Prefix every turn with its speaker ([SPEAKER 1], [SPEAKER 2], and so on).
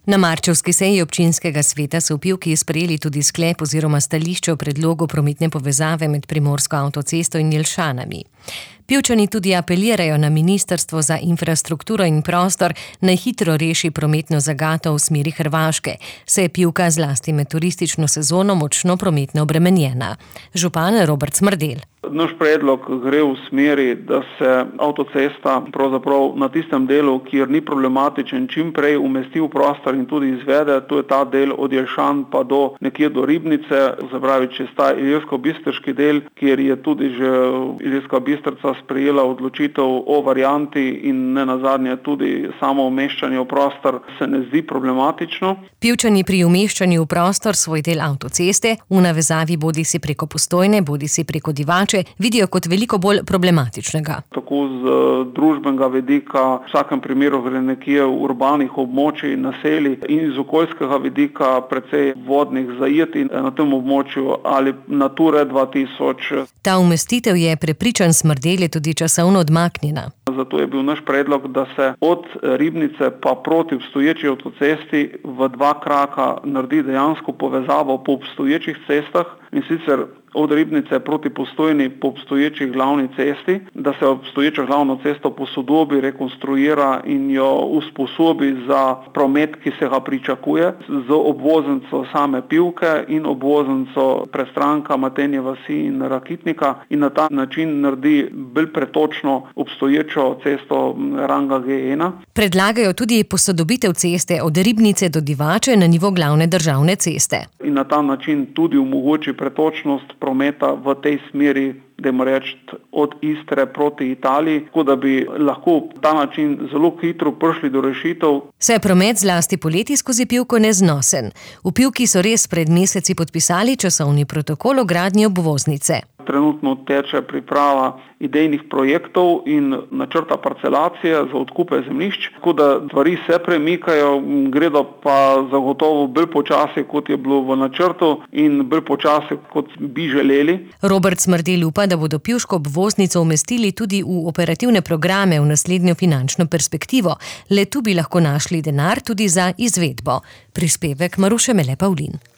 [SPEAKER 1] Na marčevski seji občinskega sveta so v Pivki sprejeli tudi sklep oziroma stališče o predlogu prometne povezave med Primorsko avtocesto in Jelšanami. Pivčani tudi apelirajo na Ministrstvo za infrastrukturo in prostor, naj hitro reši prometno zagato v smeri Hrvaške, saj je Pivka zlasti med turistično sezono močno prometno obremenjena. Župan Robert Smrdelj.
[SPEAKER 2] Naš predlog gre v smeri, da se avtocesta pravzaprav na tistem delu, kjer ni problematičen, čim prej umesti v prostor in tudi izvede. To je ta del od Jelšan pa do nekje do Ribnice, se pravi čez ta Ilirsko-Bistriški del, kjer je tudi že Ilirska Bistrica sprejela odločitev o varianti in ne nazadnje tudi samo umeščanje v prostor se ne zdi problematično.
[SPEAKER 1] Pivčani pri umeščanju v prostor svoj del avtoceste v navezavi bodisi preko Postojne, bodisi preko Divače vidijo kot veliko bolj problematičnega.
[SPEAKER 2] Tako z družbenega vidika, v vsakem primeru gre nekje v urbanih območij, naselij in iz okoljskega vidika precej vodnih zajetij na tem območju ali Nature 2000.
[SPEAKER 1] Ta umestitev je, prepričan Smrdelj, tudi časovno odmaknjena.
[SPEAKER 2] Zato je bil naš predlog, da se od Ribnice pa proti obstoječi avtocesti v 2 kraka naredi dejansko povezavo po obstoječih cestah, in sicer od Ribnice proti Postojni po obstoječi glavni cesti, da se obstoječo glavno cesto posodobi, rekonstruira in jo usposobi za promet, ki se ga pričakuje, z obvoznico same Pivke in obvoznico Prestranka, Matenje vasi in Rakitnika, in na ta način naredi bolj pretočno obstoječo cesto ranga G1.
[SPEAKER 1] Predlagajo tudi posodobitev ceste od Ribnice do Divače na nivo glavne državne ceste.
[SPEAKER 2] In na ta način tudi omogoči pretočnost prometa v tej smeri, dajmo reči, od Istre proti Italiji, tako da bi lahko ta način zelo hitro prišli do rešitev.
[SPEAKER 1] Saj je promet zlasti poleti skozi Pivko neznosen. V Pivki so res pred meseci podpisali časovni protokol o gradnji obvoznice.
[SPEAKER 2] Trenutno teče priprava idejnih projektov in načrta parcelacije za odkupe zemljišč, tako da stvari se premikajo, gredo pa zagotovo bolj počasi, kot je bilo v načrtu, in bolj počasi, kot bi želeli.
[SPEAKER 1] Robert Smrdelj upa, da bodo pivško obvoznico umestili tudi v operativne programe v naslednjo finančno perspektivo. Le tu bi lahko našli denar tudi za izvedbo. Prispevek Maruše Mele Pavlin.